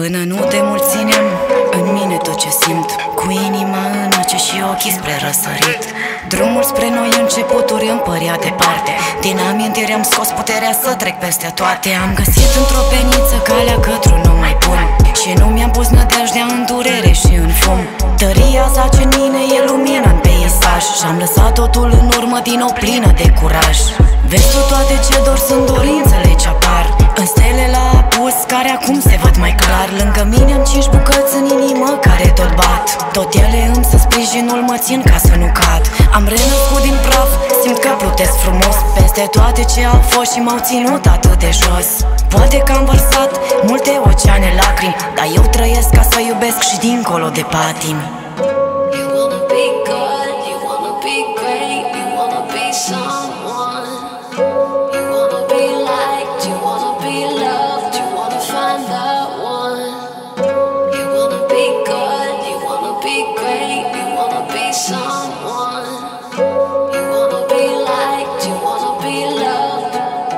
Până nu te mulținem în mine tot ce simt, cu inima în oce și ochii spre răsărit. Drumul spre noi începuturi îmi părea departe. Din amintiri am scos puterea să trec peste toate. Am găsit într-o peniță calea către un nou mai bun, și nu mi-am pus nădejdea în durere și în fum. Tăria zace în mine, e lumină în peisaj, și-am lăsat totul în urmă din nou plină de curaj. Vezi tu, toate ce dor sunt dorințele ce apar în stele la apus, care acum se văd mai clar. Lângă mine am 5 bucăți în inimă care tot bat, tot ele însă sprijinul mă țin ca să nu cad. Am renăscut din praf, simt că plutesc frumos peste toate ce au fost și m-au ținut atât de jos. Poate că am vărsat multe oceane lacrimi, dar eu trăiesc ca să iubesc și dincolo de patimi. You wanna be good, you wanna be great, you wanna be someone. You wanna be liked, you wanna be loved, you wanna find that one. You wanna be good, you wanna be great, you wanna be someone. You wanna be liked, you wanna be loved.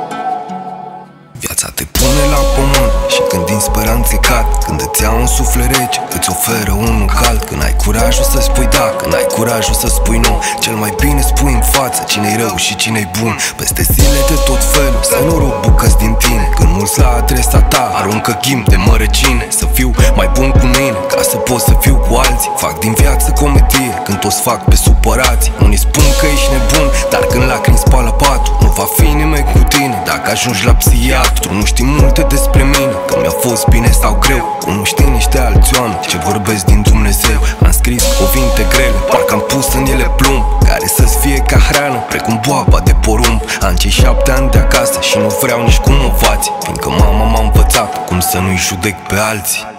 Viața te pune la pământ și când din speranțe cad, când îți ia un suflet rece, îți oferă unul cald. Când ai curajul să spui da, când ai curajul să spui nu, cel mai bine spui în față cine-i rău și cine-i bun. Peste zile de tot felul, să nu rog bucăți din tine, când mulți la adresa ta aruncă ghim de mărăcine. Să fiu mai bun cu mine, ca să pot să fiu cu alții. Fac din viață comedie, când toți fac pe supărați. Unii spun că ești nebun, dar când lacrimi spală patul, nu va fi nimeni cu tine dacă ajungi la psihiatru. Nu știi multe despre mine, că mi-a fost bine sau greu, cum nu știi niște alți oameni ce vorbesc din Dumnezeu. Am scris cuvinte grele, parcă am pus în ele plumb, care să-ți fie ca hrană, precum boaba de porumb. Am cei 7 ani de acasă și nu vreau nici cum învați, fiindcă mama m-a învățat cum să nu-i judec pe alții.